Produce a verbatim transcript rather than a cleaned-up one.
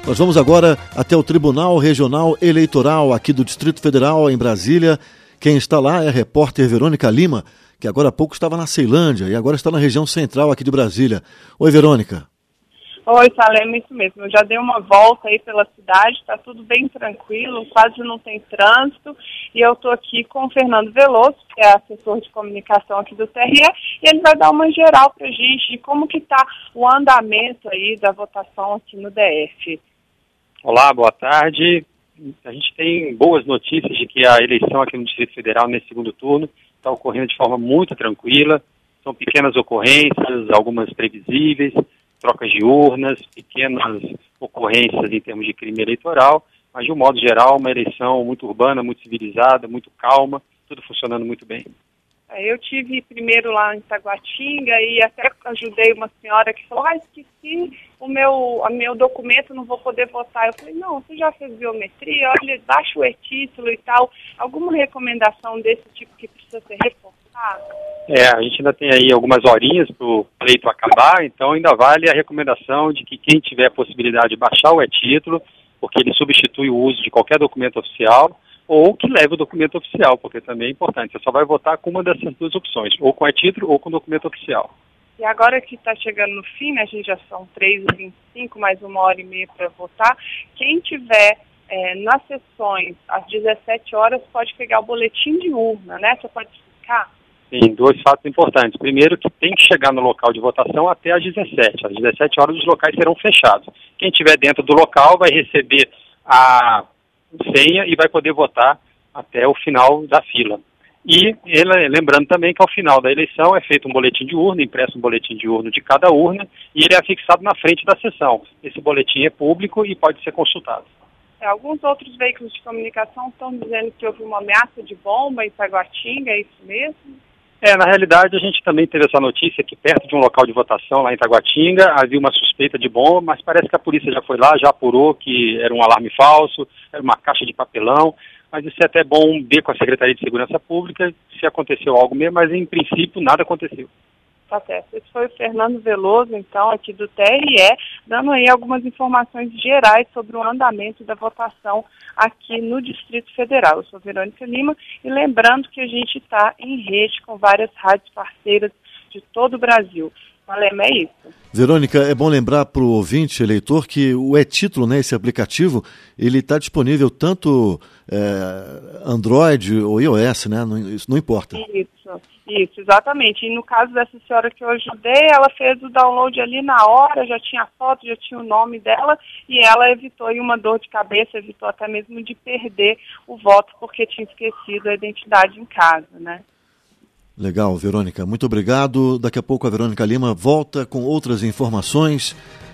Nós vamos agora até o Tribunal Regional Eleitoral aqui do Distrito Federal, em Brasília. Quem está lá é a repórter Verônica Lima, que agora há pouco estava na Ceilândia e agora está na região central aqui de Brasília. Oi, Verônica. Oi, Salema, isso mesmo. Eu já dei uma volta aí pela cidade, está tudo bem tranquilo, quase não tem trânsito. E eu estou aqui com o Fernando Veloso, que é assessor de comunicação aqui do T R E, e ele vai dar uma geral para a gente de como que está o andamento aí da votação aqui no D F. Olá, boa tarde. A gente tem boas notícias de que a eleição aqui no Distrito Federal, nesse segundo turno, está ocorrendo de forma muito tranquila. São pequenas ocorrências, algumas previsíveis, trocas de urnas, pequenas ocorrências em termos de crime eleitoral, mas de um modo geral uma eleição muito urbana, muito civilizada, muito calma, tudo funcionando muito bem. Eu tive primeiro lá em Taguatinga e até ajudei uma senhora que falou, ah, esqueci o meu, o meu documento, não vou poder votar. Eu falei, não, você já fez biometria, olha, baixa o e-título e tal. Alguma recomendação desse tipo que precisa ser reforçada? É, a gente ainda tem aí algumas horinhas para o pleito acabar, então ainda vale a recomendação de que quem tiver a possibilidade de baixar o e-título, porque ele substitui o uso de qualquer documento oficial, ou que leve o documento oficial, porque também é importante. Você só vai votar com uma dessas duas opções, ou com e-título ou com documento oficial. E agora que está chegando no fim, né, a gente já são três e vinte e cinco, mais uma hora e meia para votar, quem tiver é, nas sessões às dezessete horas pode pegar o boletim de urna, né? Você pode explicar? Tem dois fatos importantes. Primeiro, que tem que chegar no local de votação até às dezessete. Às dezessete horas os locais serão fechados. Quem estiver dentro do local vai receber a senha e vai poder votar até o final da fila. E ele, lembrando também que ao final da eleição é feito um boletim de urna, impresso um boletim de urna de cada urna e ele é afixado na frente da sessão. Esse boletim é público e pode ser consultado. É, alguns outros veículos de comunicação estão dizendo que houve uma ameaça de bomba em Taguatinga, é isso mesmo? É, na realidade a gente também teve essa notícia que perto de um local de votação lá em Taguatinga havia uma suspeita de bomba, mas parece que a polícia já foi lá, já apurou que era um alarme falso, era uma caixa de papelão, mas isso é até bom ver com a Secretaria de Segurança Pública se aconteceu algo mesmo, mas em princípio nada aconteceu. Tá certo. Esse foi o Fernando Veloso, então, aqui do T R E, dando aí algumas informações gerais sobre o andamento da votação aqui no Distrito Federal. Eu sou Verônica Lima e lembrando que a gente está em rede com várias rádios parceiras de todo o Brasil. Valeu, é isso. Verônica, é bom lembrar para o ouvinte, eleitor, que o e-título, né, esse aplicativo, ele está disponível tanto é, Android ou iOS, né? Não, isso não importa. Isso, isso, exatamente. E no caso dessa senhora que eu ajudei, ela fez o download ali na hora, já tinha a foto, já tinha o nome dela, e ela evitou aí uma dor de cabeça, evitou até mesmo de perder o voto, porque tinha esquecido a identidade em casa, né? Legal, Verônica. Muito obrigado. Daqui a pouco a Verônica Lima volta com outras informações